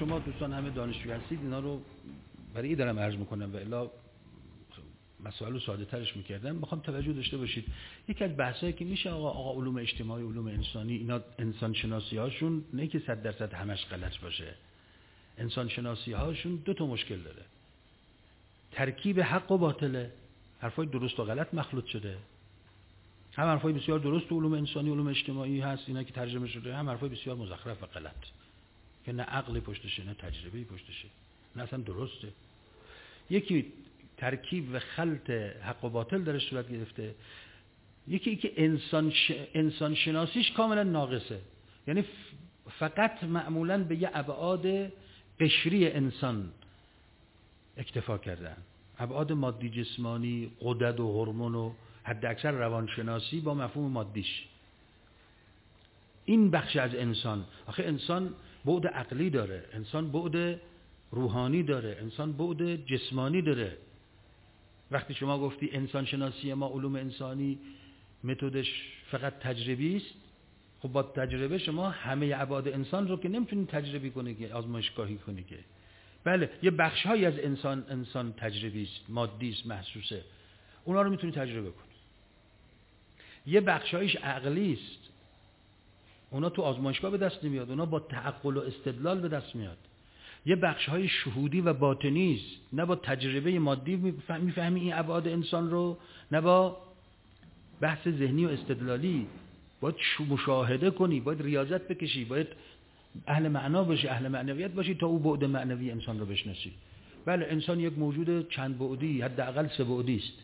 شما دوستان همه دانشجو هستید، اینا رو برای این دارم عرض میکنم و الا مسائل رو ساده ترش میکردم. میخوام توجه داشته باشید یکی از بحثایی که میشه آقا علوم اجتماعی، علوم انسانی، اینا انسان شناسی هاشون نه که 100% همش غلط باشه، انسان شناسی هاشون دو تا مشکل داره. ترکیب حق و باطله، حرفای درست و غلط مخلوط شده. هم حرفای بسیار درست تو علوم انسانی، علوم اجتماعی هست اینا که ترجمه شده، هم حرفای بسیار مزخرف و غلط که نه عقل پشتشه نه تجربه پشتشه، نه اصلا درسته. یکی ترکیب و خلط حق و باطل درش صورت گرفته، یکی که انسان شناسیش کاملا ناقصه، یعنی فقط معمولا به یه ابعاد قشری انسان اکتفا کردن، ابعاد مادی جسمانی، غدد و هورمون و حد اکثر روانشناسی با مفهوم مادیش. این بخش از انسان، آخه انسان بعد عقلی داره، انسان بعد روحانی داره، انسان بعد جسمانی داره. وقتی شما گفتی انسان شناسی ما علوم انسانی متدش فقط تجربی است، خب با تجربه شما همه ابعاد انسان رو که نمیتونید تجربی کنی که آزمایشگاهی کنی که. بله یه بخش‌هایی از انسان تجربی است، مادی است، محسوسه، اونا رو میتونید تجربه کنی. یه بخش‌هایش عقلی است، اونا تو آزمایشگاه به دست نمیاد، اونا با تعقل و استدلال به دست میاد. یه بخش‌های شهودی و باطنی است، نه با تجربه مادی میفهمی این ابعاد انسان رو، نه با بحث ذهنی و استدلالی. باید مشاهده کنی، باید ریاضت بکشی، باید اهل معنا باشی، اهل معنویت باشی تا او بعد معنوی انسان رو بشناسی. بله انسان یک موجود چند بعدی، حداقل 3 بعدی است.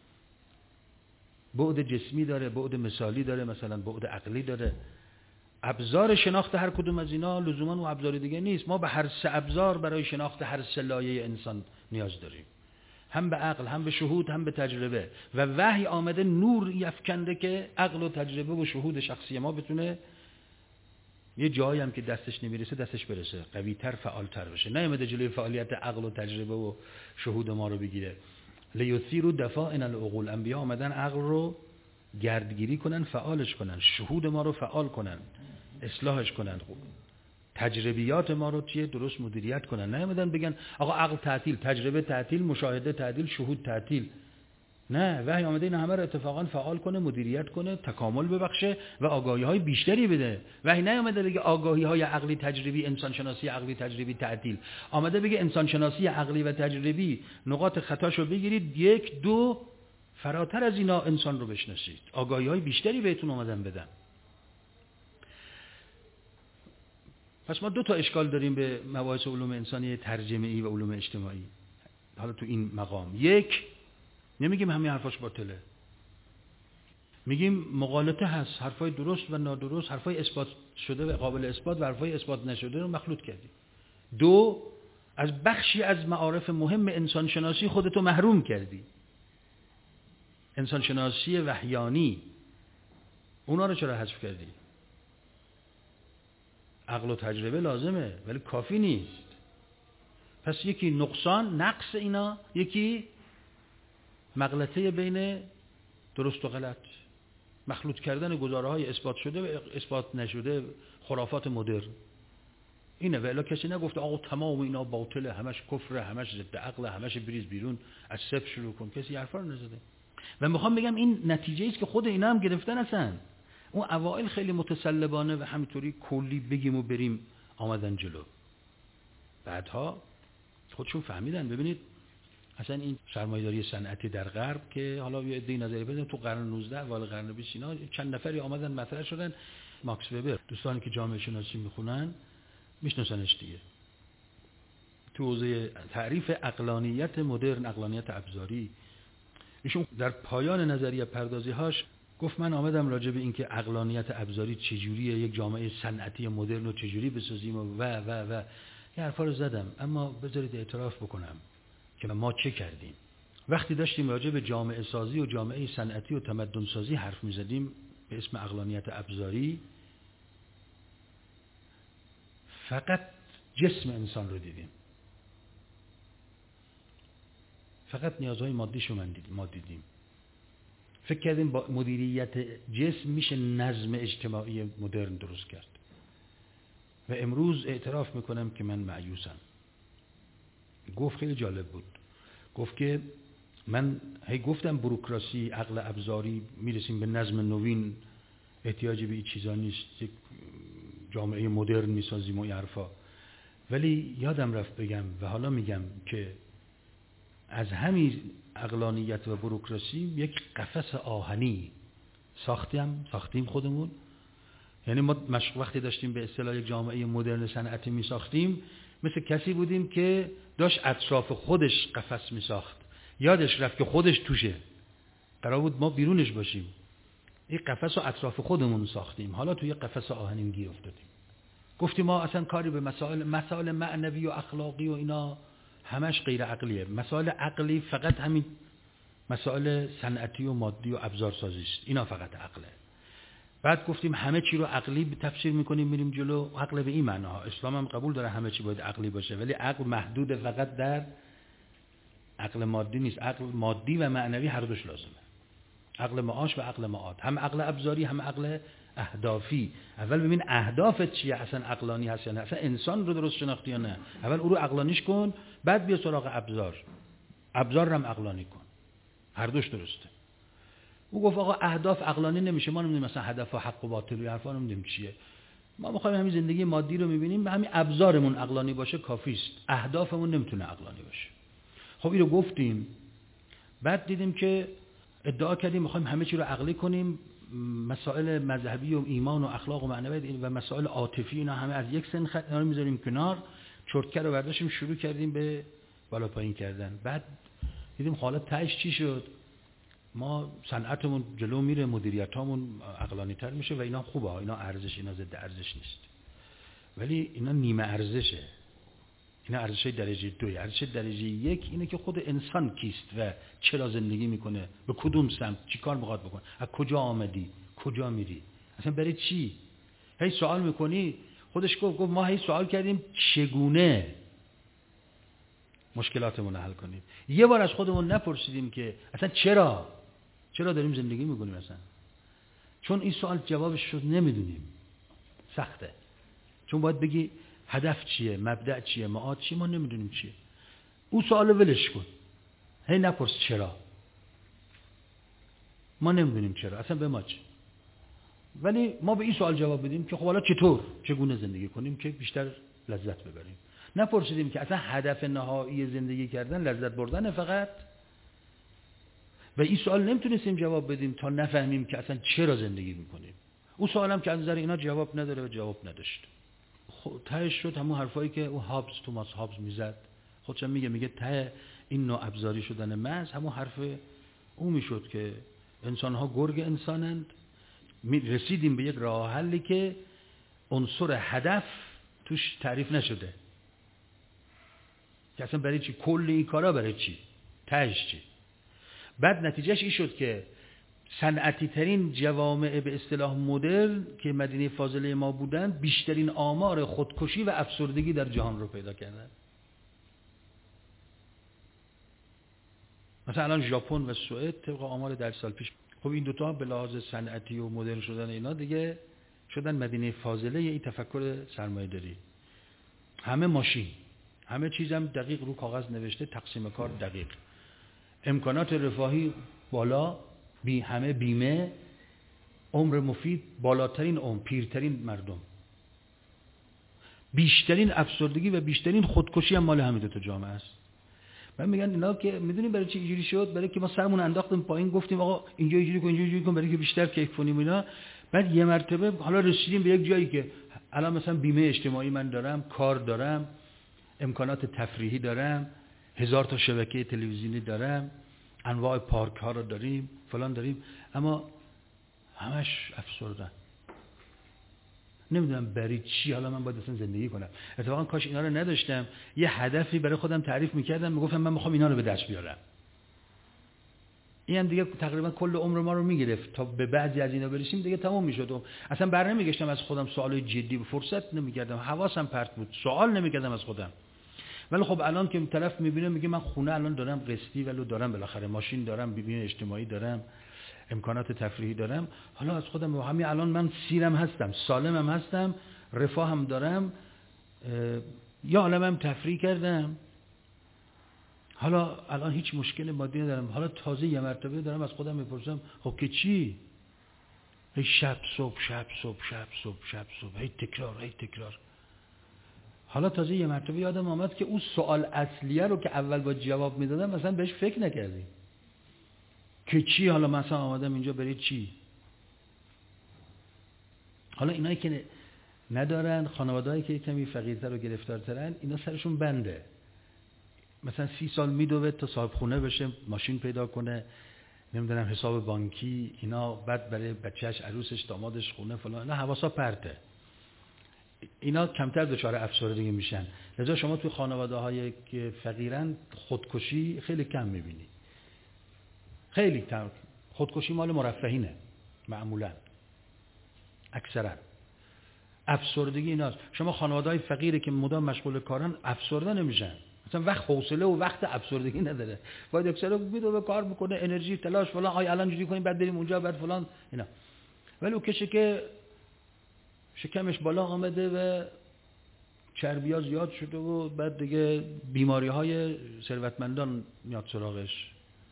بعد جسمی داره، بعد مثالی داره، مثلا بعد عقلی داره. ابزار شناخت هر کدوم از اینا لزوما و ابزار دیگه نیست. ما به هر 3 ابزار برای شناخت هر 3 لایه انسان نیاز داریم، هم به عقل، هم به شهود، هم به تجربه. و وحی آمده نور یفکنده که عقل و تجربه و شهود شخصی ما بتونه یه جایی هم که دستش نمیرسه دستش برسه، قوی‌تر، فعال‌تر بشه. نیامده جلوی فعالیت عقل و تجربه و شهود ما رو بگیره. لیثیروا دفائن العقول، انبیا آمدن عقل رو گردگیری کنن، فعالش کنن، شهود ما رو فعال کنن، اصلاحش کنن، تجربیات ما رو درست مدیریت کنن. نیامدن بگن آقا عقل تعطیل، تجربه تعطیل، مشاهده تعطیل، شهود تعطیل. نه، وحی آمده این همه رو اتفاقا فعال کنه، مدیریت کنه، تکامل ببخشه و آگاهی‌های بیشتری بده. وحی نیامده بگه آگاهی‌های عقلی تجربی، انسان شناسی عقلی تجربی تعطیل. آمده بگه انسان شناسی عقلی و تجربی نقاط خطاشو بگیرید، 1 2 فراتر از اینا انسان رو بشناسید. آگاهی‌های بیشتری بهتون اومدن بدن. پس ما 2 تا اشکال داریم به مباحث علوم انسانی ترجمه‌ای و علوم اجتماعی. حالا تو این مقام، 1 نمیگیم همه حرفاش باطله، میگیم مغالطه هست، حرفای درست و نادرست، حرفای اثبات شده و قابل اثبات و حرفای اثبات نشده رو مخلوط کردیم. 2 از بخشی از معارف مهم انسان شناسی خودتو محروم کردی. انسان شناسی وحیانی، اونا رو چرا حذف کردی؟ عقل و تجربه لازمه ولی کافی نیست. پس یکی نقص اینا، یکی مغلطه بین درست و غلط، مخلوط کردن گزاره‌های اثبات شده و اثبات نشده، خرافات مدرن. اینه. و الا کسی نگفته آقا تمام اینا باطله، همش کفره، همش ضد عقل، همش بریز بیرون، از صفر شروع کن. کسی حرفا رو نزده. و میخوام بگم این نتیجه است که خود اینا هم گرفتن هستن. اون اوائل خیلی متسلبانه و همینطوری کلی بگیم و بریم آمدن جلو. بعدها خودشون فهمیدن. ببینید اصلا این سرمایه‌داری صنعتی در غرب که حالا یه عده‌ای نظری بدن تو قرن 19 وال قرن 20 اینا چند نفری آمدن مطرح شدن. ماکس وبر، دوستانی که جامعه شناسی میخونن میشناسنش دیگه، تو حوزه تعریف عقلانیت مدرن، عقلانیت ابزاری، ایشون در پایان نظریه پردازی‌هاش گفت من آمدم راجع به اینکه عقلانیت ابزاری چجوریه، یک جامعه صنعتی مدرن رو چجوری بسازیم و یه حرفا رو زدم. اما بذارید اعتراف بکنم که ما چه کردیم. وقتی داشتیم راجع به جامعه سازی و جامعه صنعتی و تمدن سازی حرف می‌زدیم به اسم عقلانیت ابزاری، فقط جسم انسان رو دیدیم، فقط نیازهای مادیشو ما دیدیم. فکر کردیم با مدیریت جسم میشه نظم اجتماعی مدرن درست کرد. و امروز اعتراف میکنم که من مایوسم. گفت خیلی جالب بود، گفت که من هی گفتم بوروکراسی، عقل ابزاری، میرسیم به نظم نوین، احتیاجی به این چیزا نیست، یک جامعه مدرن میسازیم و این حرفا، ولی یادم رفت بگم و حالا میگم که از همین عقلانیت و بوروکراسی یک قفس آهنی ساختیم خودمون. یعنی ما وقتی داشتیم به اصطلاح یک جامعه مدرن صنعتی میساختیم، مثل کسی بودیم که داشت اطراف خودش قفس میساخت، یادش رفت که خودش توشه، قرار بود ما بیرونش باشیم. این قفس رو اطراف خودمون ساختیم، حالا توی قفس آهنین گیر افتادیم. گفتیم ما اصلا کاری به مسائل معنوی و اخلاقی و اینا همش غیر عقلیه. مسائل عقلی فقط همین مسائل صنعتی و مادی و ابزارسازی است، اینا فقط عقله. بعد گفتیم همه چی رو عقلی تفسیر میکنیم میریم جلو. عقل به این معناها، اسلام هم قبول داره همه چی باید عقلی باشه، ولی عقل محدود فقط در عقل مادی نیست، عقل مادی و معنوی هر دوش لازمه. عقل معاش و عقل معاد، هم عقل ابزاری هم عقل اهدافی. اول ببین اهدافت چیه، اصلا عقلانی هست یا نه، اصلا انسان رو درست شناختی یا نه. اول او رو عقلانیش کن، بعد بیا سراغ ابزار رو هم عقلانی کن، هر دوش درسته. او گفت آقا اهداف عقلانی نمیشه، ما نمیدونیم مثلا هدف و حق و باطل و حرفا نمیدونیم چیه، ما میخوایم همین زندگی مادی رو میبینیم، به همین ابزارمون عقلانی باشه کافیست، اهدافمون نمیتونه عقلانی باشه. خب اینو گفتیم، بعد دیدیم که ادعا کردیم میخوایم همه چی رو عقلی کنیم، مسائل مذهبی و ایمان و اخلاق و معنویات و مسائل عاطفی اینا همه از یک سن اینا رو میذاریم کنار، چرتکه رو برداشتیم شروع کردیم به بالا پایین کردن. بعد دیدیم حالا تهش چی شد، ما صنعتمون جلو میره، مدیریتامون عقلانی تر میشه و اینا خوبه، اینا ارزش، اینا ضد ارزش نیست، ولی اینا نیمه ارزشه. اینا ارزش درجه 2. ارزش درجه 1 اینه که خود انسان کیست و چرا زندگی میکنه، به کدوم سمت چی کار میخواد بکنه، از کجا آمدی کجا میری، اصلا برای چی. هی سوال میکنی. خودش گفت ما هی سوال کردیم چگونه مشکلاتمون رو حل کنیم. یه بار از خودمون نپرسیدیم که اصلا چرا داریم زندگی میکنیم اصلا. چون این سوال جوابش شد نمیدونیم، سخته. چون باید بگی هدف چیه، مبدأ چیه، معاد چیه، ما نمیدونیم چیه. اون سوالو ولش کن، هی نپرس چرا، ما نمیدونیم چرا، اصلا به ما چه. ولی ما به این سوال جواب بدیم که خب حالا چگونه زندگی کنیم که بیشتر لذت ببریم. نپرسیدیم که اصلا هدف نهایی زندگی کردن لذت بردن فقط. و این سوال نمیتونستیم جواب بدیم تا نفهمیم که اصلا چرا زندگی میکنیم. اون سوالم که از نظر اینا جواب نداره و جواب نداشت. خب تهش شد همون حرفایی که اون توماس هابز میزد. خودش میگه ته این نوع ابزاری شدن محض همون حرف اون میشد که انسان‌ها گرگ انسانند. رسیدیم به یک راه حلی که عنصر هدف توش تعریف نشده، که اصلا برای چی کل این کارا، برای چی، تهش چی. بعد نتیجهش این شد که صنعتی ترین جوامع به اصطلاح مدرن که مدینه فاضله ما بودن بیشترین آمار خودکشی و افسردگی در جهان رو پیدا کردن. مثلا الان ژاپن و سوئد طبق آمار 10 سال پیش، خب این دوتا به لحاظ صنعتی و مدرن شدن اینا دیگه شدن مدینه فاضله این تفکر سرمایه‌داری. همه ماشین، همه چیزم دقیق رو کاغذ نوشته، تقسیم کار دقیق، امکانات رفاهی بالا، همه بیمه، عمر مفید، بالاترین عمر، پیرترین مردم. بیشترین افسردگی و بیشترین خودکشی هم مال همین دو تا جامعه است. من میگن اینا که میدونیم برای چی اینجوری شد، برای که ما سرمون انداختیم پایین، گفتیم آقا اینجا اینجوری کن برای که بیشتر کیف کنیم اینا. بعد یه مرتبه حالا رسیدیم به یک جایی که الان مثلا بیمه اجتماعی من دارم، کار دارم، امکانات تفریحی دارم، 1000 تا شبکه تلویزیونی دارم، انواع پارک ها رو داریم، فلان داریم، اما همش افسردن. نمیدونم برای چی حالا من باید اصلا زندگی کنم. اتفاقا کاش اینا رو نداشتم، یه هدفی برای خودم تعریف میکردم، میگفتم من میخوام اینا رو به دست بیارم. این هم دیگه تقریبا کل عمر ما رو میگرفت تا به بعضی از اینا برسیم دیگه تمام میشد. اصلا بر نمیگشتم از خودم سوالای جدی، فرصت نمیکردم، حواسم پرت بود، سوال نمیکردم از خودم. ولی خب الان که طرف میبینه میگه من خونه الان دارم قسطی، ولی دارم بالاخره ماشین دارم، بیمه اجتماعی دارم، امکانات تفریحی دارم، حالا از خودم همین الان من سیرم هستم، سالمم هستم، رفاه هم دارم، یا عالمم تفریح کردم، حالا الان هیچ مشکل مادی ندارم، حالا تازه یه مرتبه دارم از خودم میپرسم خب که چی؟ هی شب صبح شب صبح شب صبح شب صبح، هی تکرار. حالا تازه یه مرتبه یادم آمد که اون سوال اصلیه رو که اول با جواب میدادم مثلا بهش فکر نکردیم که چی. حالا مثلا آمدم اینجا برای چی؟ حالا اینایی که ندارن، خانواده‌ای که کمی فقیرتر و گرفتارترن، اینا سرشون بنده، مثلا 30 سال میدوه تا صاحب خونه بشه، ماشین پیدا کنه، نمیدونم حساب بانکی، اینا بعد برای بچهش، عروسش، دامادش خونه فلان، اینا حواسا پرته. اینا کمتر دچار افسردگی میشن. لذا شما توی خانواده‌های که فقیرن خودکشی خیلی کم میبینی. خیلی کم. خودکشی مال مرفهینه معمولا، اکثرا. افسردگی ایناست. شما خانواده‌های فقیری که مدام مشغول کارن افسرده نمیشن. مثلا وقت حوصله و وقت افسردگی نداره. باید اکثرا میدوه کار میکنه، انرژی، تلاش فلان، الان جوری کنیم بعد بریم اونجا بعد فلان اینا. ولی اون کسی که شکمش بالا آمده و چربی‌ها زیاد شده و بعد دیگه بیماری‌های ثروتمندان میاد سراغش،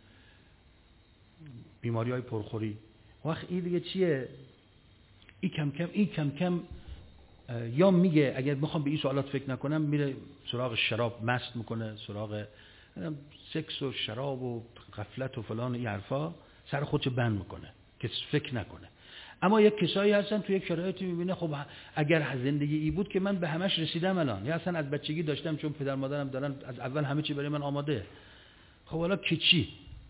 بیماری‌های پرخوری. وقت این دیگه چیه؟ این کم کم یا میگه اگر بخوام به این سوالات فکر نکنم میره سراغ شراب، مست میکنه، سراغ سکس و شراب و غفلت و فلان این حرفا، سر خودش بند میکنه که فکر نکنه. اما یک کسایی هستن تو یک شرایطی میبینه خب اگر زندگی ای بود که من به همش رسیدم الان، یا اصلا از بچگی داشتم چون پدر مادرم دارن از اول همه چی برای من آماده. خب حالا که چی؟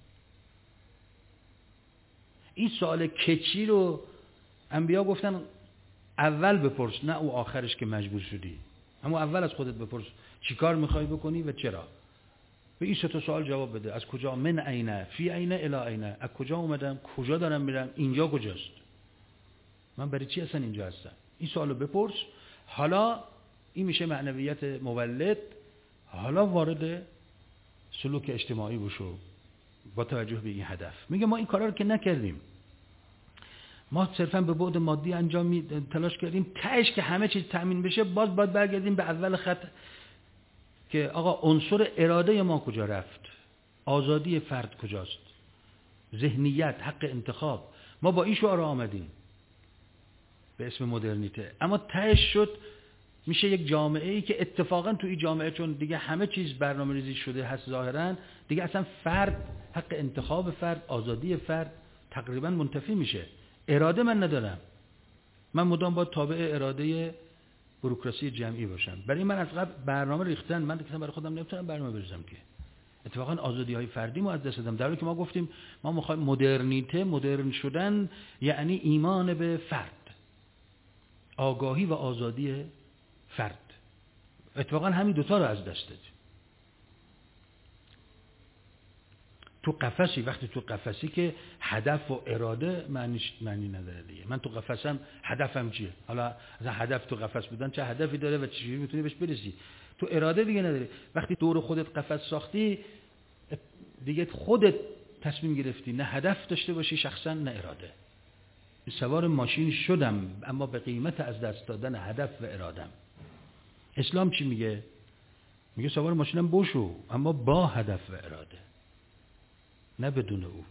این سوال که چی رو انبیا گفتن اول بپرس، نه او آخرش که مجبور شدی. اما اول از خودت بپرس چی کار میخوای بکنی و چرا. به این سه تا سوال جواب بده. از کجا؟ من عینه، فی عینه، الی عینه. از کجا اومدم، کجا دارم میرم، اینجا کجاست، من برای چی اصلا اینجا هستم. این سوالو بپرس. حالا این میشه معنویت مولد. حالا وارد سلوک اجتماعی بشو با توجه به این هدف. میگه ما این کارا رو که نکردیم، ما صرفا به بعد مادی تلاش کردیم، تهش که همه چیز تأمین بشه باز باید برگردیم به اول خط که آقا عنصر اراده ما کجا رفت، آزادی فرد کجاست، ذهنیت، حق انتخاب. ما با این شعار آمدیم به اسم مدرنیته، اما تهش شد میشه یک جامعه ای که اتفاقا تو این جامعه چون دیگه همه چیز برنامه‌ریزی شده هست ظاهرا، دیگه اصلا فرد، حق انتخاب فرد، آزادی فرد تقریبا منتفی میشه. اراده من ندارم، من مدام باید تابع اراده بوروکراسی جمعی باشم. برای من از قبل برنامه ریختن، من دیگه برای خودم نمیتونم برنامه بریزم که. اتفاقا آزادی‌های فردی ما از دست دادم، در حالی که ما گفتیم ما می‌خوایم مدرنیته، مدرن شدن یعنی ایمان به فرد، آگاهی و آزادی فرد. اتفاقا همین دوتا رو از دست دادیم. تو قفسی، وقتی تو قفسی که هدف و اراده معنی نداره دیگه. من تو قفسم، هدفم چیه؟ حالا از هدف تو قفس بودن چه هدفی داره و چجوری میتونی بهش برسی؟ تو اراده دیگه نداری. وقتی دور خودت قفس ساختی دیگه خودت تصمیم گرفتی، نه هدف داشته باشی شخصا نه اراده. سوار ماشین شدم اما به قیمت از دست دادن هدف و ارادم. اسلام چی میگه؟ میگه سوار ماشینم بشو اما با هدف و اراده، نه بدون او.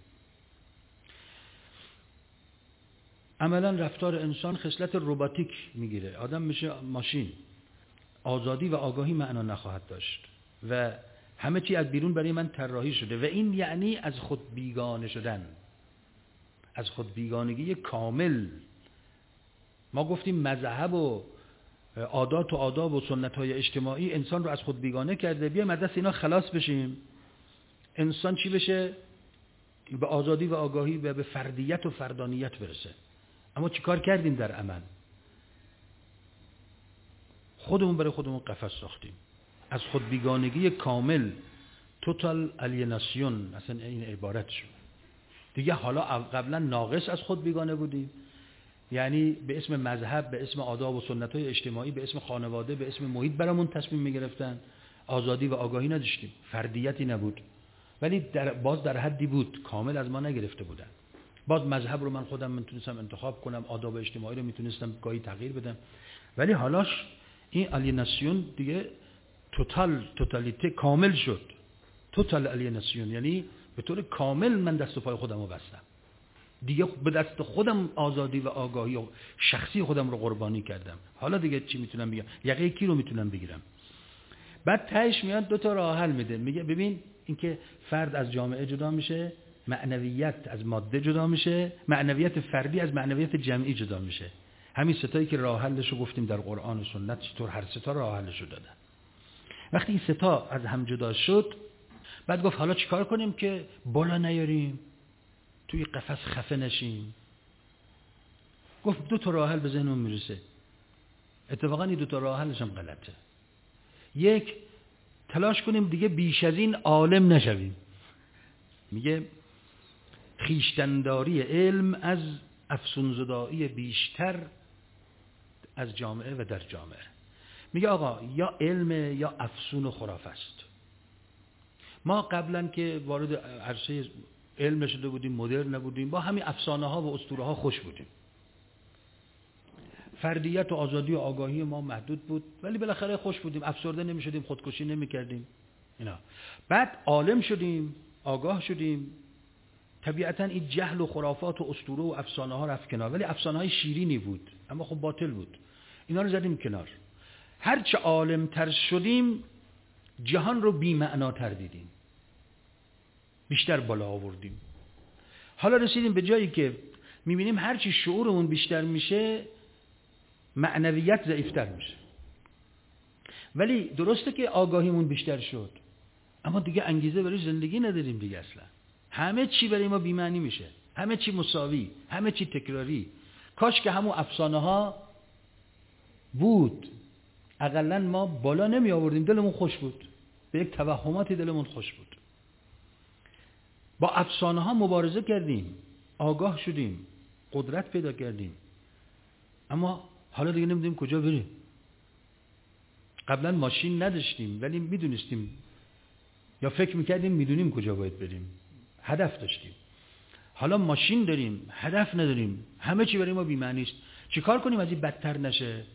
عملا رفتار انسان خصلت رباتیک میگیره، آدم میشه ماشین. آزادی و آگاهی معنا نخواهد داشت و همه چی از بیرون برای من طراحی شده و این یعنی از خود بیگانه شدن، از خود بیگانگی کامل. ما گفتیم مذهب و عادات و آداب و سنت‌های اجتماعی انسان رو از خود بیگانه کرده. بیایم از دست اینا خلاص بشیم. انسان چی بشه؟ به آزادی و آگاهی و به فردیت و فردانیت برسه. اما چی کار کردیم در عمل؟ خودمون برای خودمون قفس ساختیم. از خود بیگانگی کامل، توتال الیناسیون، اصلا این عبارت شد دیگه. حالا قبلا ناقص از خود بیگانه بودیم، یعنی به اسم مذهب، به اسم آداب و سنت‌های اجتماعی، به اسم خانواده، به اسم محیط برامون تصمیم می‌گرفتن. آزادی و آگاهی نداشتیم، فردیتی نبود، ولی باز در حدی بود، کامل از ما نگرفته بودن. باز مذهب رو من خودم میتونستم انتخاب کنم، آداب اجتماعی رو میتونستم گاهی تغییر بدم. ولی حالاش این الیناسیون دیگه توتالیته کامل شد. توتال الیناسیون یعنی به طور کامل من دست و پای خودم رو بستم دیگه، به دست خودم آزادی و آگاهی و شخصی خودم رو قربانی کردم. حالا دیگه چی میتونم بگم؟ یقه کی رو میتونم بگیرم؟ بعد تهش میاد دو تا راه حل میده، میگه ببین اینکه فرد از جامعه جدا میشه، معنویت از ماده جدا میشه، معنویت فردی از معنویت جمعی جدا میشه. همین ستایی که راه حلش رو گفتیم در قرآن و سنت، چطور هر ستا راه حلش رو دادن. وقتی این ستا از هم جدا شد، بعد گفت حالا چیکار کنیم که بالا نیاریم، توی قفس خفه نشیم؟ گفت دو تا راه حل به ذهنم میرسه. اتفاقا این دو تا راه حلش هم غلطه. یک، تلاش کنیم دیگه بیش از این عالم نشویم. میگه خویشتن‌داری علم از افسون‌زدایی بیشتر از جامعه و در جامعه. میگه آقا یا علم یا افسون و خرافه است. ما قبلا که وارد عرصه علم شده بودیم، مدرن نبودیم، با همین افسانه ها و اسطوره ها خوش بودیم. فردیت و آزادی و آگاهی ما محدود بود، ولی بالاخره خوش بودیم، افسرده نمی شدیم، خودکشی نمی کردیم اینا. بعد عالم شدیم، آگاه شدیم، طبیعتا این جهل و خرافات و اسطوره و افسانه ها رفت کنار، ولی افسانه های شیرینی بود اما خب باطل بود. اینا رو زدیم کنار. هرچه عالم تر شدیم جهان رو بی معناتر دیدیم، بیشتر بالا آوردیم. حالا رسیدیم به جایی که میبینیم هرچی شعورمون بیشتر میشه معنویت ضعیفتر میشه. ولی درسته که آگاهیمون بیشتر شد، اما دیگه انگیزه برای زندگی نداریم دیگه. اصلا همه چی برای ما بی معنی میشه، همه چی مساوی، همه چی تکراری. کاش که همون افسانه ها بود، اقلا ما بالا نمی آوردیم، دلمون خوش بود، به یک توهماتی دلمون خوش بود. با افسانه ها مبارزه کردیم، آگاه شدیم، قدرت پیدا کردیم، اما حالا دیگه نمیدونیم کجا بریم. قبلا ماشین نداشتیم ولی میدونستیم یا فکر میکردیم میدونیم کجا باید بریم، هدف داشتیم. حالا ماشین داریم، هدف نداریم، همه چی برای ما بی‌معنی است. چیکار کنیم از این بدتر نشه؟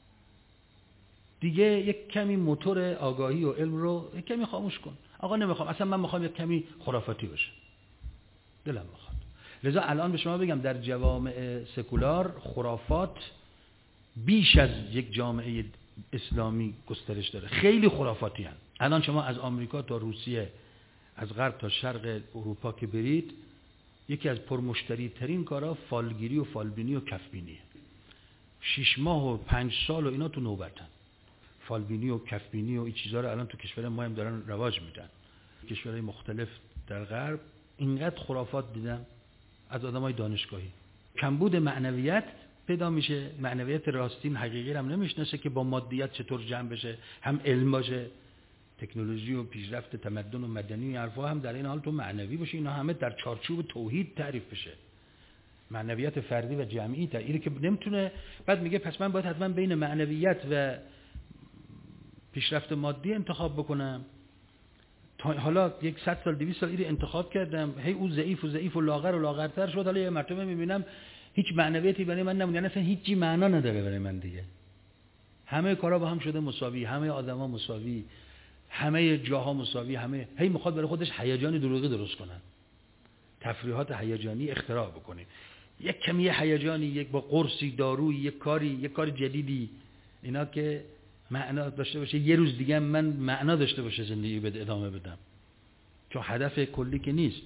دیگه یک کمی موتور آگاهی و علم رو یک کمی خاموش کن. آقا نمیخوام، اصلا من میخوام یک کمی خرافاتی باشه، دلم میخواد. لذا الان به شما بگم در جوامع سکولار خرافات بیش از یک جامعه اسلامی گسترش داره. خیلی خرافاتی هستند. الان شما از آمریکا تا روسیه، از غرب تا شرق اروپا که برید، یکی از پرمشتری ترین کارا فالگیری و فالبینی و کفبینیه. 6 ماه و 5 سال و اینا تو نوبتن. فالبینی و کفبینی و این چیزا رو الان تو کشور ما هم دارن رواج میدن. کشورهای مختلف در غرب اینقدر خرافات دیدم از آدمای دانشگاهی. کمبود معنویت پیدا میشه، معنویت راستین حقیقی هم نمیشناسه که با مادیت چطور جمع بشه، هم علم باشه، تکنولوژی و پیشرفت تمدن و مدنی و حرفا هم در این حال تو معنوی باشه. اینا همه در چارچوب توحید تعریف بشه، معنویت فردی و جمعی تعریف که نمیتونه. بعد میگه پس من باید حتما بین معنویت و پیشرفت مادی انتخاب بکنم. حالا 100 سال 200 سال اینو انتخاب کردم، هی او ضعیف و ضعیف و لاغر و لاغرتر شد، حالا یه مرتبه میبینم هیچ معنویتی برای من نمونه، یعنی اصلا هیچی معنا نداره برای من دیگه. همه کارا با هم شده مساوی، همه آدما مساوی، همه جاها مساوی، همه هی میخواد برای خودش هیجانی دروغی درست کنن، تفریحات هیجانی اختراع بکنه، یک کمی هیجانی، یک با قرصی، دارویی، یک کار جدیدی، اینا که معنا داشته باشه، یه روز دیگه من معنا داشته باشه زندگی بده ادامه بدم، چون هدف کلی که نیست.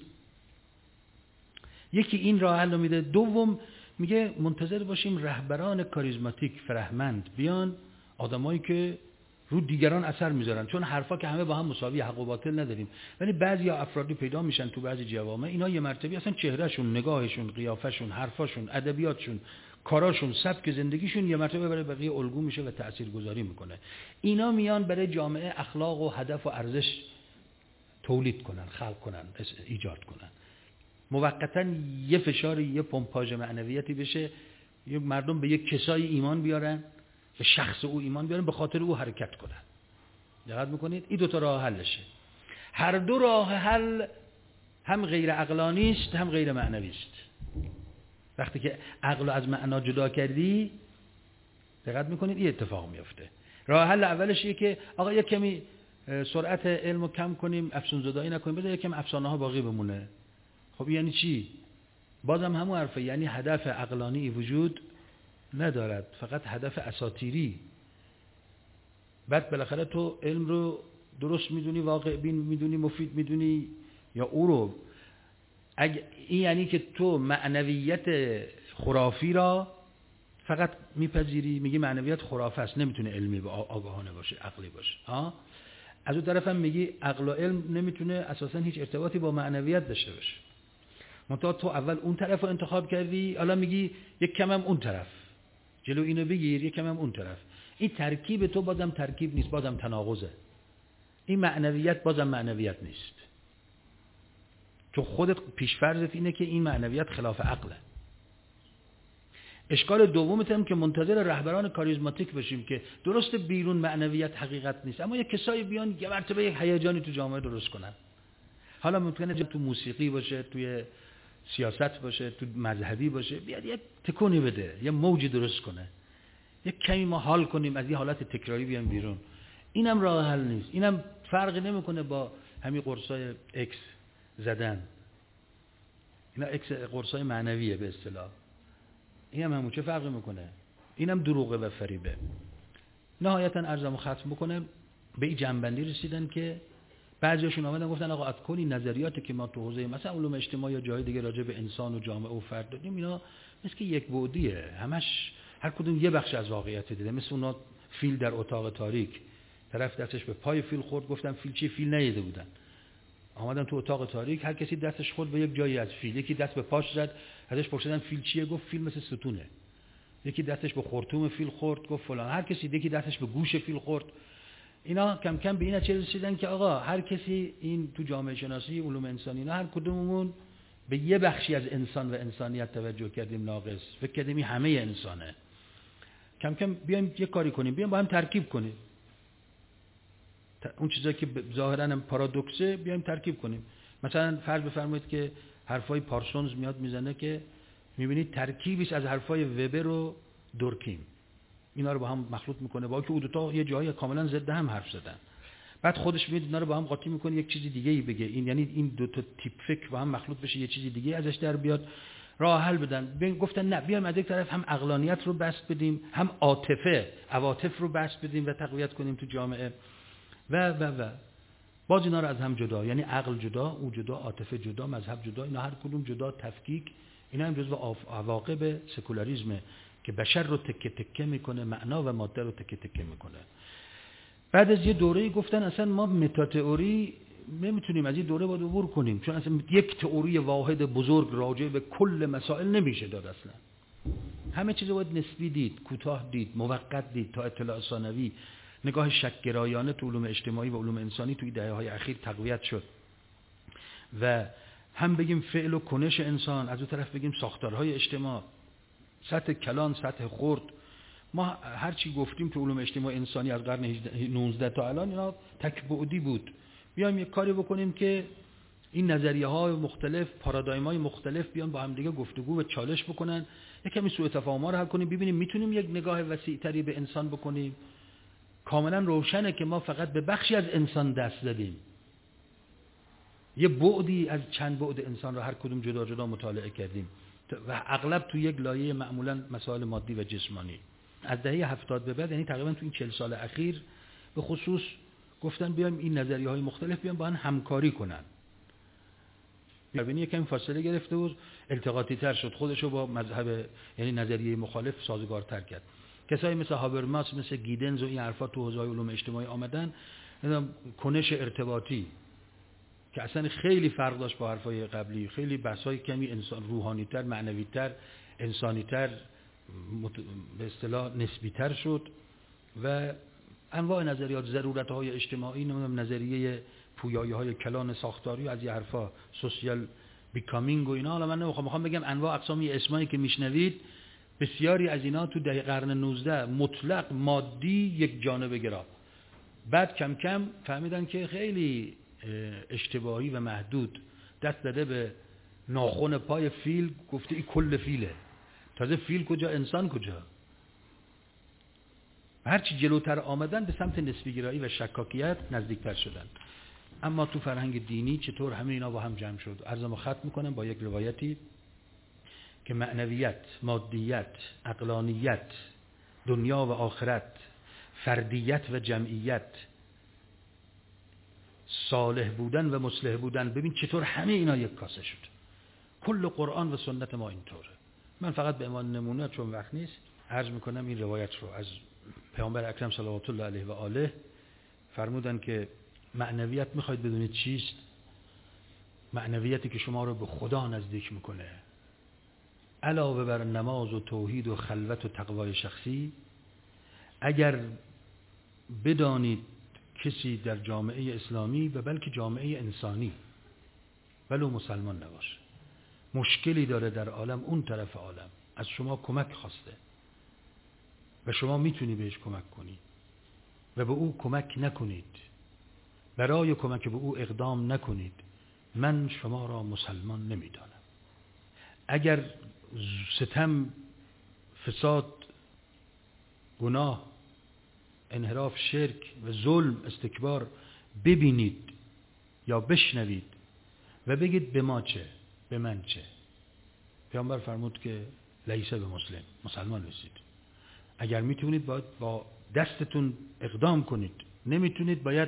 یکی این راه حل رو میده. دوم میگه منتظر باشیم رهبران کاریزماتیک فرهمند بیان، آدمایی که رو دیگران اثر میذارن، چون حرفا که همه با هم مساوی، حق و باطل نداریم، ولی بعضی افرادی پیدا میشن تو بعضی جوامع، اینا یه مرتبه اصلا چهرهشون، نگاهشون، قیافشون، حرفاشون، ادبیاتشون، کاراشون، سبک زندگیشون یه مرتبه برای بقیه الگو میشه و تاثیرگذاری میکنه. اینا میان برای جامعه اخلاق و هدف و ارزش تولید کنن، خلق کنن، ایجاد کنن. موقتا یه فشاری، یه پمپاژ معنویتی بشه، یه مردم به یک کسای ایمان بیارن، به شخص او ایمان بیارن، به خاطر او حرکت کنن. دقت میکنید؟ این دو تا راه حلشه. هر دو راه حل هم غیر عقلانی است هم غیر معنوی است. وقتی که عقل از معنا جدا کردی، دقت میکنید این اتفاق میفته. راه حل اولش اینه که آقا یک کمی سرعت علمو کم کنیم، افسون زدایی نکنیم، بذار یکم افسانه ها باقی بمونه. خب یعنی چی؟ بازم همون حرفه، یعنی هدف عقلانی وجود ندارد، فقط هدف اساطیری. بعد بالاخره تو علم رو درست میدونی، واقع بین میدونی، مفید میدونی، یا او رو این یعنی که تو معنویت خرافی را فقط میپذیری، میگی معنویت خرافه است، نمیتونه علمی و آگاهانه باشه، عقلی باشه. از اون طرف هم میگی عقل و علم نمیتونه اساسا هیچ ارتباطی با معنویت داشته باشه. منتها تو اول اون طرف رو انتخاب کردی، حالا میگی یک کم هم اون طرف، جلو اینو بگیر، یک کم هم اون طرف. این ترکیب تو بازم ترکیب نیست، بازم تناقضه. این معنویت بازم معنویت نیست. تو خودت پیشفرضت اینه که این معنویت خلاف عقله. اشکال دومت هم که منتظر رهبران کاریزماتیک باشیم که درست بیرون معنویت حقیقت نیست، اما یک کسایی بیان یه مرتبه یک هیجانی تو جامعه درست کنن. حالا ممکنه تو موسیقی باشه، توی سیاست باشه، تو مذهبی باشه، بیاد یه تکونی بده، یه موجی درست کنه، یک کمی ما حال کنیم، از این حالت تکراری بیام بیرون. اینم راه حل نیست. اینم فرقی نمیکنه با همین قرصای اکس زدن. اینا اکس قرصای معنویه به اصطلاح. اینم همون چه فرقی میکنه؟ اینم دروغه و فریبه. نهایتا عرضمو ختم بکنم، به این جنبندی رسیدن که بعضیاشون اومدن گفتن آقا از کلی نظریاتی که ما تو حوزه مثلا علوم اجتماعی یا جای دیگه راجع به انسان و جامعه و فرد دادیم، اینا مثل که یک بعدیه، همش هر کدوم یه بخش از واقعیت دیده. مثل اونا فیل در اتاق تاریک، طرف دستش به پای فیل خورد، گفتن فیل چی؟ فیل ندیده بودن. آمدن تو اتاق تاریک، هر کسی دستش خورد به یک جایی از فیل، یکی دست به پاش زد، ازش پرسیدن فیل چیه؟ گفت فیل مثل ستونه. یکی دستش به خرطوم فیل خورد، گفت فلان. هر کسی، یکی دستش به گوش فیل خورد. اینا کم کم به این نتیجه رسیدن که آقا هر کسی این تو جامعه شناسی علوم انسانی، اینا هر کدوممون به یه بخشی از انسان و انسانیت توجه کردیم ناقص، فکر کردیم این همه انسانه. کم کم بیایم یه کاری کنیم، بیایم با هم ترکیب کنیم اون چیزایی که ظاهرا هم پارادوکسه، بیایم ترکیب کنیم. مثلا فرض بفرمایید که حرفای پارسونز میاد میزنه که میبینید ترکیبیش از حرفای وبر و دورکیم، اینا رو با هم مخلوط میکنه، با اینکه اون دو تا یه جایی کاملا ضد هم حرف زدن. بعد خودش میاد اینا رو با هم قاطی میکنه، یک چیز دیگه ای بگه. این یعنی این دو تا تیپ فکر با هم مخلوط بشه، یه چیز دیگه ازش در بیاد، راه حل بدن. گفتن نه، بیایم از یک طرف هم عقلانیت رو بسط بدیم، هم عواطف رو بسط بدیم و تقویت کنیم تو جامعه و باز اینا رو از هم جدا، یعنی عقل جدا، او جدا، عاطفه جدا، مذهب جدا، اینا هر کدوم جدا تفکیک. اینا هم جزو عواقب سکولاریسمه که بشر رو تکه تکه میکنه، معنا و ماده رو تکه تکه میکنه. بعد از یه دوره‌ای گفتن اصلا ما متاتئوری نمیتونیم از این دوره باید عبور کنیم، چون اصلا یک تئوری واحد بزرگ راجع به کل مسائل نمیشه داد. اصلا همه چیز رو باید نسبی دید، کوتاه دید، موقت دید تا اطلاع ثانوی. نگاه شک‌گرایانه تو علوم اجتماعی و علوم انسانی توی دهه‌های اخیر تقویت شد و هم بگیم فعل و کنش انسان، از اون طرف بگیم ساختارهای اجتماع، سطح کلان، سطح خرد. ما هر چی گفتیم تو علوم اجتماعی انسانی از قرن 19 تا الان اینا تک بعدی بود. بیایم یک کاری بکنیم که این نظریه‌های مختلف، پارادایم‌های مختلف بیان با هم دیگه گفتگو و چالش بکنن، یک کمی سوء تفاهم‌ها رو حل کنیم، ببینیم میتونیم یک نگاه وسیع‌تری به انسان بکنیم. کاملا روشنه که ما فقط به بخشی از انسان دست زدیم، یه بعدی از چند بعد انسان رو هر کدوم جدا جدا مطالعه کردیم و اغلب تو یک لایه معمولا مسائل مادی و جسمانی. از دهه 70 به بعد، یعنی تقریبا تو این 40 سال اخیر به خصوص، گفتن بیایم این نظریه‌های مختلف بیان با هم همکاری کنن. ببینید یکم فاصله گرفته و التقاطی تر شد، خودشو با مذهب یعنی نظریه مخالف سازگارتر کرد. کسایی مثل هابرماس، مثل گیدنز و این حرفا تو حوزه علوم اجتماعی آمدن، کنش ارتباطی که اصلا خیلی فرق داشت با حرفای قبلی، خیلی بحثای کمی انسان روحانی‌تر، معنوی‌تر، انسانی‌تر، به اصطلاح نسبی‌تر شد و انواع نظریات، ضرورت‌های اجتماعی، نظریه پویایی‌های کلان ساختاری و از این حرفا، سوشیال بیکامینگ و اینا. حالا من میخوام بگم انواع اقسامی اسمایی که میشنوید، بسیاری از اینا تو دهه قرن 19 مطلق مادی، یک جانبه گرا. بعد کم کم فهمیدن که خیلی اشتباهی و محدود، دست داده به ناخن پای فیل، گفته این کل فیله. تازه فیل کجا، انسان کجا؟ هرچی جلوتر آمدن به سمت نسبی‌گرایی و شکاکیت نزدیکتر شدن. اما تو فرهنگ دینی چطور همه اینا با هم جمع شد؟ عرضمو ختم میکنم با یک روایتی که معنویت، مادیت، عقلانیت، دنیا و آخرت، فردیت و جمعیت، صالح بودن و مصلح بودن، ببین چطور همه اینا یک کاسه شد. کل قرآن و سنت ما اینطوره. من فقط به عنوان نمونه چون وقت نیست عرض میکنم این روایت رو از پیامبر اکرم صلوات الله علیه و آله. فرمودن که معنویت میخواید بدونید چیست؟ معنویتی که شما رو به خدا نزدیک میکنه، علاوه بر نماز و توحید و خلوت و تقوای شخصی. اگر بدانید کسی در جامعه اسلامی و بلکه جامعه انسانی ولو مسلمان نباشه مشکلی داره در عالم، اون طرف عالم از شما کمک خواسته و شما میتونی بهش کمک کنی و به او کمک نکنید، برای کمک به او اقدام نکنید، من شما را مسلمان نمیدانم. اگر ستم، فساد، گناه، انحراف، شرک و ظلم، استکبار ببینید یا بشنوید و بگید به ما چه، به من چه، پیامبر فرمود که لیسه به مسلم، مسلمان نیستید. اگر میتونید باید با دستتون اقدام کنید، نمیتونید باید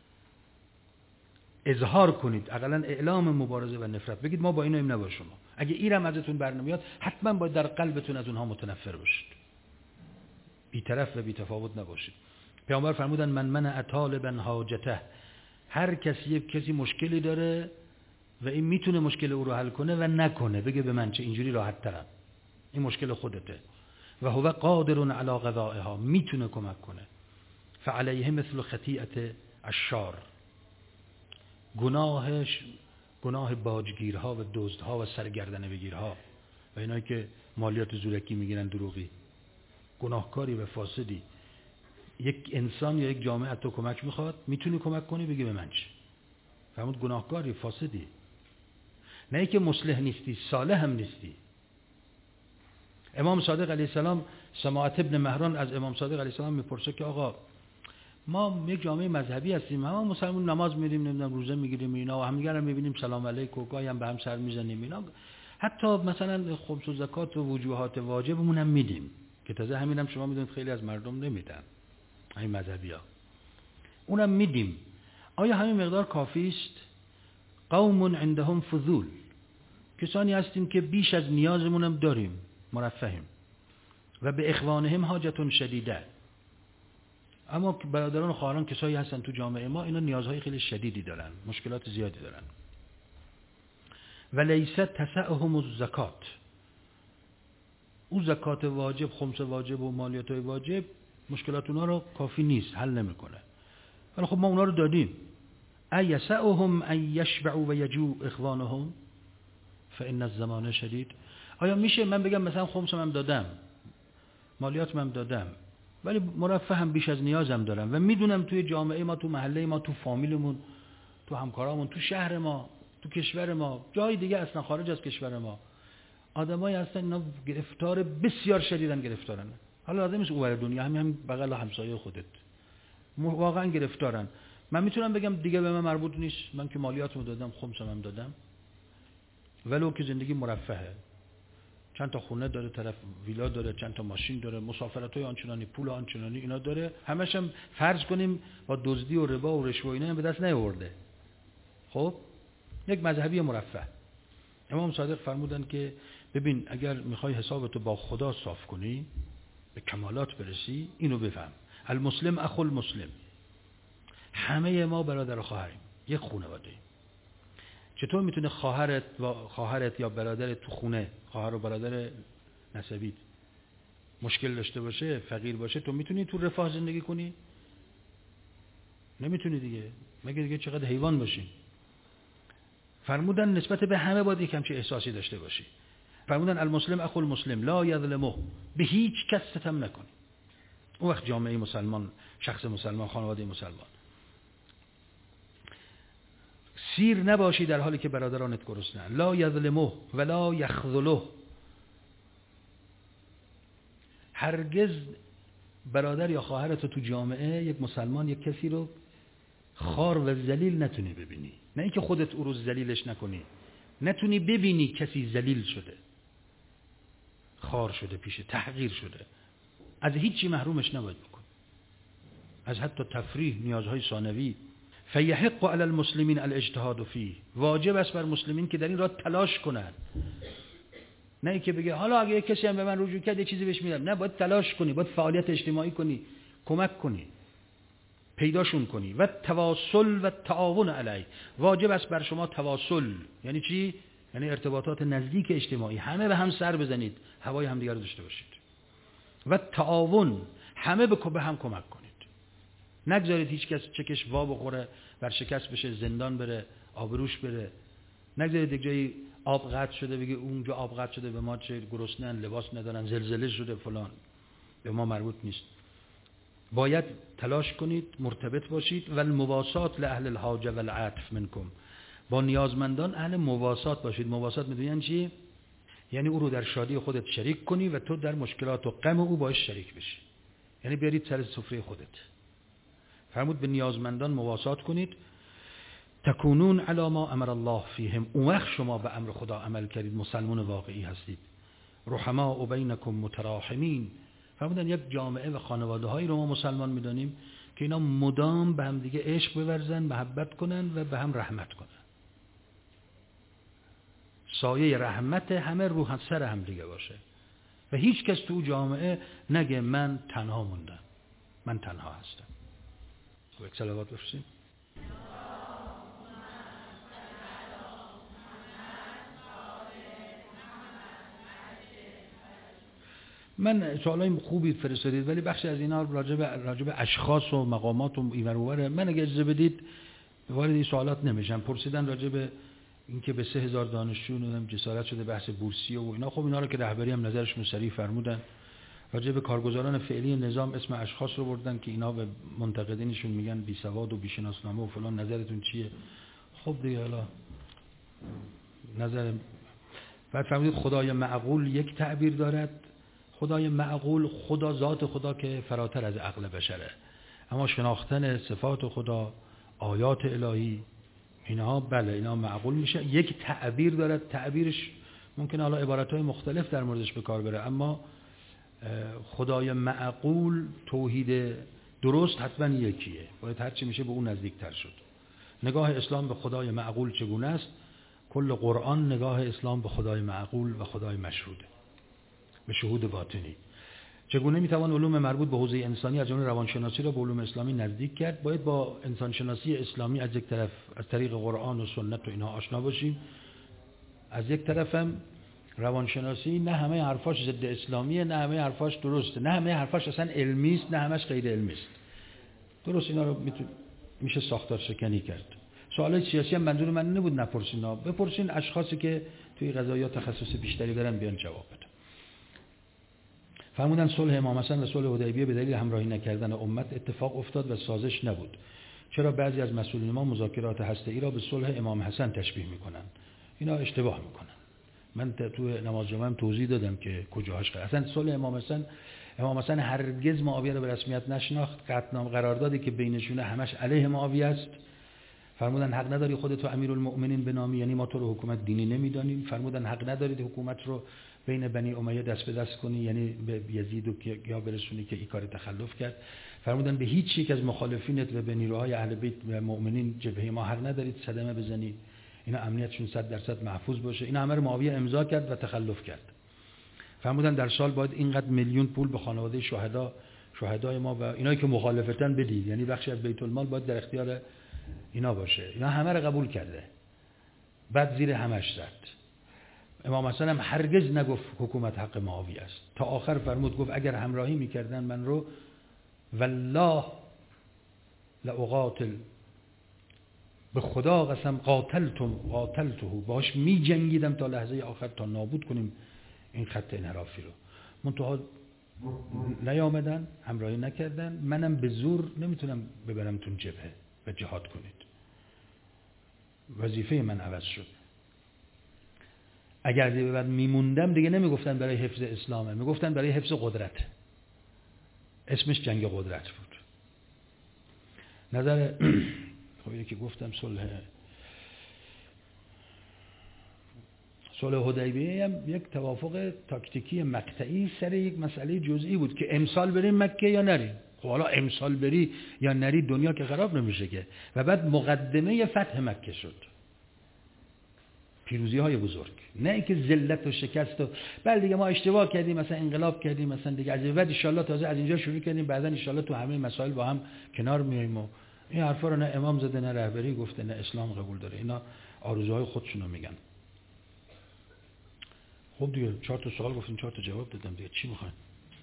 اظهار کنید، اقلا اعلام مبارزه و نفرت، بگید ما با اینا ایم نبا شما. اگه اینم ازتون برنمیاد حتما باید در قلبتون از اونها متنفر باشید، بی‌طرف و بی‌تفاوت نباشید. پیامبر فرمودن من منع طالبا حاجته، هر کسی مشکلی داره و این میتونه مشکل او رو حل کنه و نکنه، بگه به من چه، اینجوری راحت ترم، این مشکل خودته، و هو قادر علی قضائها، میتونه کمک کنه. فعلیه مثل خطیئت الشار، گناه باجگیرها و دزدها و سرگردنه بگیرها و اینایی که مالیات زورکی میگیرن دروغی، گناهکاری و فاسدی. یک انسان یا یک جامعه تو کمک میخواد، میتونی کمک کنی، بگی به من چه. فرمود گناهکاری، فاسدی، نه ای که مصلح نیستی، صالح هم نیستی. امام صادق علیه السلام، سماعت ابن مهران از امام صادق علیه السلام میپرسه که آقا ما یک جامعه مذهبی هستیم، همه مسلمان نماز میریم، نمیدونم روزه میگیریم اینا، و همدیگه رو میبینیم سلام علیک و گاهی هم به هم سر میزنیم اینا، حتی مثلا خمس و زکات و وجوهات واجبمون هم میدیم که تازه همینم شما میدونید خیلی از مردم نمیدن، همین مذهبی‌ها، اونم میدیم. آیا همین مقدار کافی است؟ قوم عندهم فضول، کسانی هستیم که بیش از نیازمون هم داریم، مرفهیم، و به اخوانهم حاجت شدیده. اما برادران و خواهران کسایی هستن تو جامعه ما، اینا نیازهای خیلی شدیدی دارن، مشکلات زیادی دارن. و لیست تسعهم الزکات، او زکات واجب، خمس واجب و مالیات واجب مشکلات اونا رو کافی نیست، حل نمیکنه. ولی خب ما اونا رو دادیم. ایسعهم ان یشبعوا و یجوع اخوانهم فان الزمان شدید. آیا میشه من بگم مثلا خمسم هم دادم، مالیاتم هم دادم، ولی مرفهم بیش از نیازم دارم و میدونم توی جامعه ما، تو محله ما، تو فامیلمون، تو همکارامون، تو شهر ما، تو کشور ما، جای دیگه اصلا خارج از کشور ما آدمایی هستن اینا گرفتار بسیار شدیدن، گرفتارن. حالا لازم نیست اونور دنیا، همین بغل همسایه خودت واقعا گرفتارن. من میتونم بگم دیگه به من مربوط نیست، من که مالیاتمو دادم، خمسم هم دادم، ولو که زندگی مرفهه، چند تا خونه داره طرف، ویلا داره، چند تا ماشین داره، مسافرت‌های آنچنانی، پول آنچنانی اینا داره، همش هم فرض کنیم با دزدی و ربا و رشوه اینا به دست نیاورده. خب یک مذهبی مرفه. امام صادق فرمودن که ببین اگر میخوای حسابتو با خدا صاف کنی، به کمالات برسی، اینو بفهم، المسلم اخو المسلم، همه ما برادر و خواهریم، یک خانواده. چطور میتونه خواهرت یا برادرت تو خونه، خواهر و برادر نسبیت مشکل داشته باشه، فقیر باشه، تو میتونی تو رفاه زندگی کنی؟ نمیتونی دیگه، مگه دیگه چقدر حیوان باشی. فرمودن نسبت به همه باید یک همچین احساسی داشته باشی. فرمودن المسلم اخو المسلم لا یظلمه، به هیچ کس ستم نکنی. اون وقت جامعه مسلمان، شخص مسلمان، خانواده مسلمان، سیر نباشی در حالی که برادرانت گرسنه‌اند. لا یظلمه ولا یخذله، هرگز برادر یا خواهرت تو جامعه، یک مسلمان، یک کسی رو خار و ذلیل نتونی ببینی، نه اینکه خودت او رو ذلیلش نکنی، نتونی ببینی کسی ذلیل شده، خار شده، پیش تحقیر شده، از هیچی محرومش نباید بکن، از حتی تفریح، نیازهای ثانوی. فیحق علی المسلمین الاجتهاد فیه، واجب است بر مسلمین که در این راه تلاش کنند، نه اینکه بگه حالا اگه یک کسی هم به من رجوع کرد یه چیزی بهش میدم. نه، باید تلاش کنی، باید فعالیت اجتماعی کنی، کمک کنی، پیداشون کنی. و تواصل و تعاون علیه، واجب است بر شما تواصل. یعنی چی؟ یعنی ارتباطات نزدیک اجتماعی، همه به هم سر بزنید، هوای همدیگه رو داشته باشید. و تعاون، همه به هم کمک کنید، نگذارید هیچ کس چکش وا بخوره، بر شکست بشه، زندان بره، آبروش بره. نگذارید یک جایی آب قطع شده بگه اونجا آب قطع شده به ما چه، گرسنه‌اند، لباس ندارن، زلزله شده فلان، به ما مربوط نیست. باید تلاش کنید، مرتبط باشید. و المواسات لاهل الحاجه والعطف منکم، با نیازمندان اهل مواسات باشید. مواسات میدونین چی؟ یعنی او رو در شادی خودت شریک کنی و تو در مشکلات و غم او باش شریک بشی، یعنی بیارید سر سفره خودت. فرمود به نیازمندان مواسات کنید. تکونون علی ما امر الله فیهم، اون وقت شما به امر خدا عمل کردید، مسلمان واقعی هستید. رحماء بینکم متراحمین، فرمودن یک جامعه و خانواده هایی رو ما مسلمان میدانیم که اینا مدام به هم دیگه عشق بورزن، محبت کنن و به هم رحمت کنن. سایه رحمت همه رو سر هم دیگه باشه و هیچ کس تو جامعه نگه من تنها موندم، من تنها هستم. یک صلوات بفرستیم. من سوالای خوبی فرستادید ولی بخشی از اینا راجع به اشخاص و مقامات و اینور اونوره. من اگه اجازه بدید وارد این سوالات نمیشم. پرسیدن راجع به اینکه به 3000 دانشجو جسارت شده، بحث بورسیه و اینا. خب اینا رو که رهبری هم نظرشون صریح فرمودن. راجع به کارگزاران فعلی نظام اسم اشخاص رو بردن که اینا به منتقدینشون میگن بی سواد و بی شناسنامه و فلان. نظرتون چیه؟ خب دیگه حالا نظر. بعد فرمودید خدای معقول یک تعبیر دارد. خدای معقول، خدا، ذات خدا که فراتر از عقل بشره، اما شناختن صفات خدا، آیات الهی، اینها بله اینا معقول میشه. یک تعبیر دارد، تعبیرش ممکنه حالا عبارتهای مختلف در موردش به کار بره، اما خدای معقول، توحید درست حتما یکیه، باید هرچی میشه به اون نزدیکتر شد. نگاه اسلام به خدای معقول چگونه است؟ کل قرآن نگاه اسلام به خدای معقول و خدای مشهوده، به شهود باطنی. چگونه میتوان علوم مربوط به حوزه انسانی از جمله روانشناسی را به علوم اسلامی نزدیک کرد؟ باید با انسانشناسی اسلامی از یک طرف از طریق قرآن و سنت و اینها آشنا باشیم، از یک طرف هم روانشناسی نه همه حرفاش ضد اسلامیه، نه همه حرفاش درسته، نه همه حرفاش اصلا علمی است، نه همش غیر علمی است. درست اینا رو میشه ساختار شکنی کرد. سوالای سیاسی هم منظور من نبود نپرسین، بپرسین اشخاصی که توی قضایا تخصص بیشتری دارن بیان جواب بدن. فرمودن صلح امام حسن و صلح حدیبیه به دلیل همراهی نکردن امت اتفاق افتاد و سازش نبود. چرا بعضی از مسئولین ما مذاکرات هسته‌ای را به صلح امام حسن تشبیه میکنن؟ اینا اشتباه میکنن. من تو نماز جمعه هم توضیح دادم که کجاهاش قرار. اصلا صلح امام حسن هرگز معاویه را به رسمیت نشناخت. قطعنامه قراردادی که بینشونه همش علیه معاویه است. فرمودن حق نداری خودت امیرالمؤمنین بنامی، یعنی ما تو رو حکومت دینی نمیدانیم. فرمودن حق ندارید حکومت رو بین بنی امیه دست به دست کنی، یعنی به یزید و یا برسونی که این کار تخلف کرد. فرمودن به هیچ یک از مخالفینت و به نیروهای اهل بیت و مؤمنین جبهه ما حق ندارید صدمه بزنی، اینا امنیتشون 100% محفوظ باشه. اینا همه رو معاویه امضا کرد و تخلف کرد. فرمودن در سال باید اینقدر میلیون پول به خانواده شهدای ما و اینایی که مخالفتن بدید، یعنی بخشی از بیت المال باید در اختیار اینا باشه. اینا همه رو قبول کرده، بعد زیر همش زد. امام حسن هم هرگز نگفت حکومت حق معاویه است. تا آخر فرمود، گفت اگر همراهی میکردن من رو والله لاقاتل، به خدا قسم قاتلته، باش می جنگیدم تا لحظه آخر تا نابود کنیم این خط انحرافی رو. منتها نیامدن، همراهی نکردن. منم به زور نمیتونم ببرمتون جبهه و جهاد کنید. وظیفه من عوض شد. اگر دیگه بعد میموندم دیگه نمیگفتن برای حفظ اسلامه، میگفتن برای حفظ قدرت. اسمش جنگ قدرت بود. نظر خب که گفتم صلح حدیبیه هم یک توافق تاکتیکی مقطعی سر یک مسئله جزئی بود که امسال بریم مکه یا نریم. خب حالا امسال بری یا نری دنیا که خراب نمیشه که. و بعد مقدمه فتح مکه شد، پیروزی های بزرگ، نه اینکه ذلت و شکست و بله دیگه ما اشتباه کردیم، مثلا انقلاب کردیم، مثلا دیگه از بعد ان شاءالله تازه از اینجا شروع کردیم، بعدن ان شاءالله تو همه مسائل با هم کنار میایم. و این حرفا رو نه امام زده، نه رهبری گفته، نه اسلام قبول داره. اینا آرزوهای خودشونو میگن. خب دیگه 4 تا سوال گفتیم، 4 تا جواب دادم دیگه، چی میخواین؟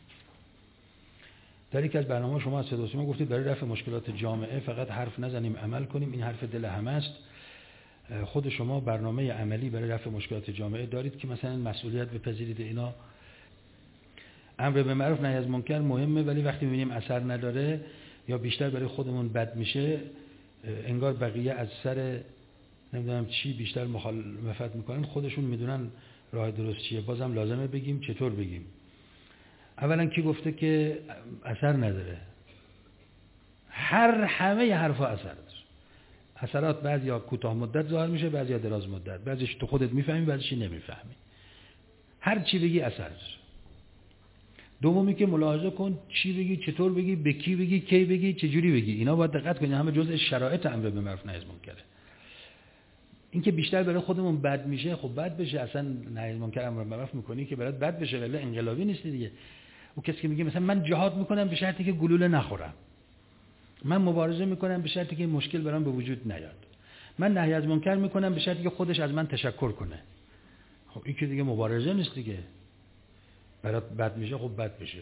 در یک از برنامه شما از صدا و سیما گفتید برای رفع مشکلات جامعه فقط حرف نزنیم، عمل کنیم. این حرف دل همه است. خود شما برنامه عملی برای رفع مشکلات جامعه دارید که مثلا مسئولیت بپذیرید؟ اینا امر به معروف نهی از منکر مهمه، ولی وقتی می‌بینیم اثر نداره یا بیشتر برای خودمون بد میشه، انگار بقیه از سر نمیدونم چی بیشتر مخالفت میکنن، خودشون میدونن راه درست چیه. بازم لازمه بگیم. چطور بگیم؟ اولا کی گفته که اثر نداره؟ همه حرفا اثر داره. اثرات بعضیا کوتاه مدت ظاهر میشه، بعضیا دراز مدت، بعضیش تو خودت میفهمی، بعضیش نمیفهمی. هر چی بگی اثر داره. دومی که ملاحظه کن چی بگی، چطور بگی، به کی بگی، کی بگی، چه جوری بگی. اینا باید دقت کنی، همه جزء شرایط امر به معروف نهی از منکره. این که بیشتر برای خودمون بد میشه، خب بد بشه. اصلا نهی از منکر امر به معروف میکنی که برات بد بشه، ولی انقلابی نیستی دیگه. او کسی که میگه مثلا من جهاد میکنم به شرطی که گلوله نخورم، من مبارزه میکنم به شرطی که مشکل برام به وجود نیاد، من نهی از منکر میکنم به شرطی که خودش از من تشکر کنه. خب این که دیگه مبارزه نیست دیگه. برات بد میشه، خب بد بشه.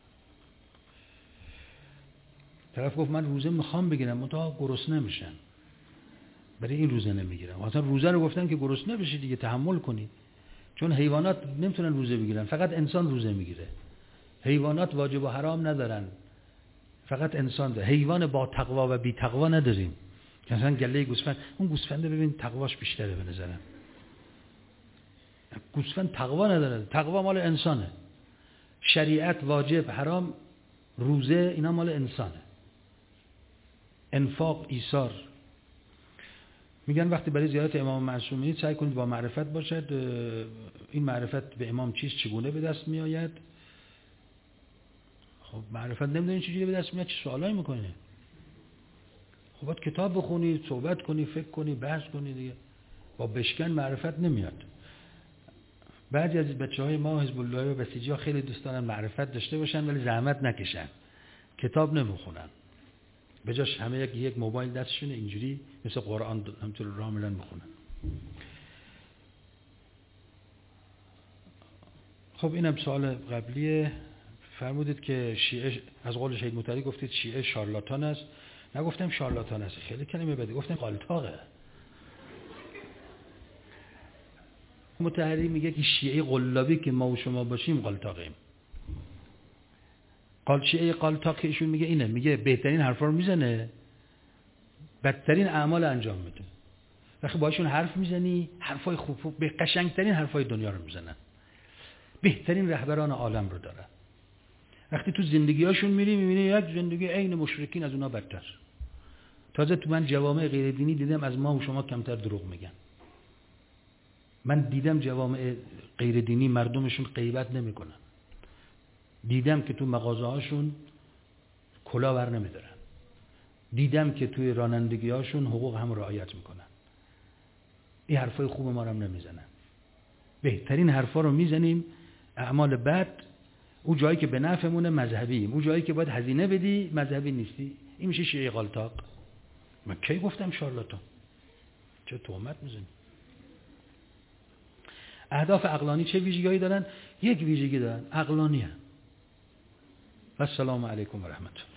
طرف گفت من روزه میخوام بگیرم، منتها گرسنه میشم، برای این روزه نمیگیرم. اصلا روزه رو گفتن که گرسنه بشی دیگه، تحمل کنی. چون حیوانات نمیتونن روزه بگیرن، فقط انسان روزه میگیره. حیوانات واجب و حرام ندارن، فقط انسان داره. حیوان با تقوا و بی تقوا نداریم. مثلا گله گوسفند، اون گوسفنده ببین تقواش بیشتره به نظرم. گوسفند تقوا نداره، تقوا مال انسانه. شریعت، واجب، حرام، روزه، اینا مال انسانه. انفاق، ایثار. میگن وقتی برای زیارت امام معصوم میرید سعی کنید با معرفت باشد. این معرفت به امام چگونه به دست میآید؟ خب معرفت نمیدونید چجوری به دست میاد، چه سوالایی میکنه؟ خب باید کتاب بخونی، صحبت کنی، فکر کنی، بحث کنی دیگه. با بشکن معرفت نمیاد. بعضی از بچه‌های ما حزب الله و بسیجی‌ها خیلی دوست دارن معرفت داشته باشن ولی زحمت نکشن، کتاب نمیخونن، به جاش همه یک موبایل دستشونه، اینجوری مثل قرآن همینطور راه میرن میخونن. خب اینم سوال قبلیه. فرمودید که شیعه، از قول شهید مطهری گفتید شیعه شارلاتان است. نگفتم شارلاتان است، خیلی کلمه بدی، گفتم قالتاقه. مطهری میگه که شیعه قلابی که ما و شما باشیم قالتاقیم. شیعه قالتاق که ایشون میگه اینه، میگه بهترین حرفا رو میزنه، بدترین اعمال انجام میده. وقتی باشون حرف میزنی، حرفای خوب، به قشنگترین حرفای دنیا رو میزنن، بهترین رهبران عالم رو دارن. وقتی تو زندگیاشون میری میبینی یک زندگی عین مشرکین، از اونا بدتر. تازه تو من جوامع غیر دینی دیدم از ما و شما کمتر دروغ میگن. من دیدم جوامع غیر دینی مردمشون غیبت نمیکنن، دیدم که تو مغازه هاشون کلا بر نمیدارن، دیدم که توی رانندگی هاشون حقوق هم رعایت میکنن. این حرفای خوب ما رو هم نمیزنن. بهترین حرفا رو میزنیم، اعمال بد. اون جایی که به نفعمونه مذهبییم، اون جایی که باید هزینه بدی مذهبی نیستی. این میشه شیعه قالتاق. من کی گفتم شارلاتان؟ چه تهمت میزنی؟ اهداف عقلانی چه ویژگی‌هایی دارن؟ یک ویژگی دارن، عقلانیه. و السلام علیکم و رحمت الله.